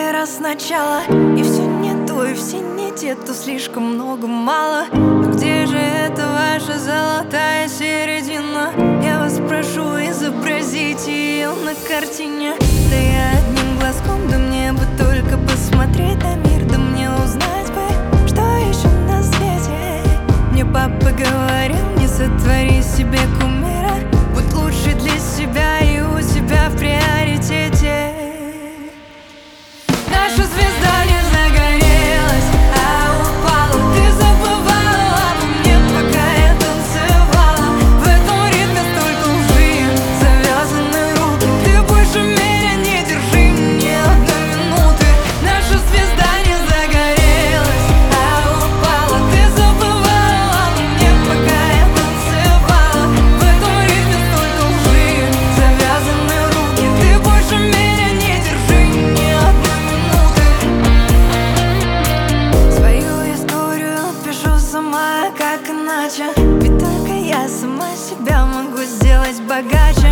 первый раз сначала. И все не то, и все не те, то слишком много, мало. Но где же эта ваша золотая середина? Я вас прошу, изобразите ее на картине. Да я одним глазком, да мне бы только посмотреть на мир, да мне узнать бы, что еще на свете. Мне папа говорил, не сотвори себе кумира, будь лучше для себя и у себя в приоритете. Наша звезда не загорелась, а упала. Ты забывала обо мне, пока я танцевала. В этом ритме столько лжи, завязаны руки. Ты больше меня не держи, ни одной минуты. Наша звезда не загорелась, а упала. Ты забывала обо мне, пока я танцевала. В этом ритме столько лжи, завязаны руки. Ты больше меня не держи, ни одной минуты. Свою историю пишу сама, как иначе. Ведь только я сама себя могу сделать богаче.